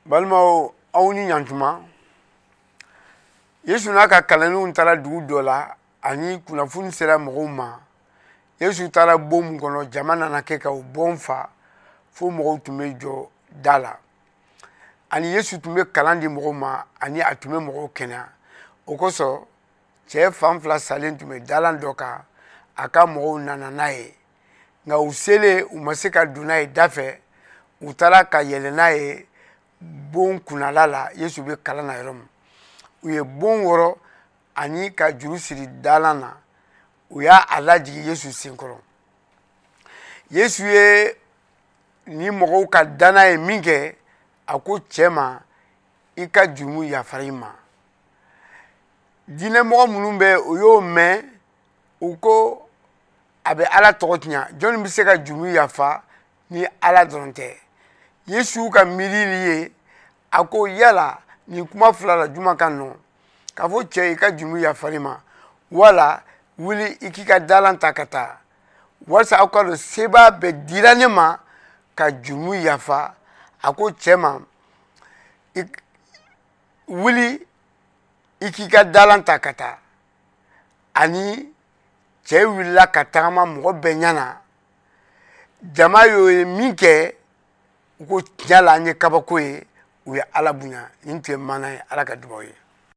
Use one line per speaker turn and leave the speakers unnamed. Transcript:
Balmao awni nyantuma Yesu naka kalanu ntara dugu dola ani kunafuni sera mɔgɔw ma. Yesu tara bom kono jamana na keka o bonfa fo mɔgɔw tun bɛ jɔ dala. Ani Yesu tun bɛ kalan di mɔgɔw ma ani a tun bɛ mɔgɔw kɛnɛya. O kosɔn cɛ fan fila salen tun bɛ dalan dɔ kan a ka mɔgɔw nana n'a ye. Nka u selen u ma se ka don n'a ye da fɛ u taara ka yɛlɛ n'a ye bon kunala la Yesu bɛ kalan na yɔrɔ min. U ye bon wɔrɔ ani ka juru siri dalan na u y'a lajigi Yesu senkɔrɔ. Yesu ye ni mɔgɔw ka danna ye min kɛ a ko cɛ ma i ka jurumu yafara i ma. Diinɛmɔgɔ minnu bɛ o y'o mɛn u ko a bɛ Ala tɔgɔ tiɲɛ jɔnni bɛ se ka jurumu yafa ni Ala dɔrɔn tɛ. Yesu ka miiri ye a ko yala nin kuma fila la juma ka nɔ k'a fɔ cɛ i ka jurumu yafara i ma wala wuli i k'i ka dalan ta ka taa walasa aw ka dɔn seba bɛ dira ne ma ka jurumu yafa. A ko cɛ ma wuli i k'i ka dalan ta ka taa ani cɛ wulila ka tagama mɔgɔ bɛɛ ɲɛna. Jama y'o ye min kɛ u ko tiɲɛ la an ye kabako ye u ye Ala bonya nin tun ye maana ye Ala ka dugawu ye.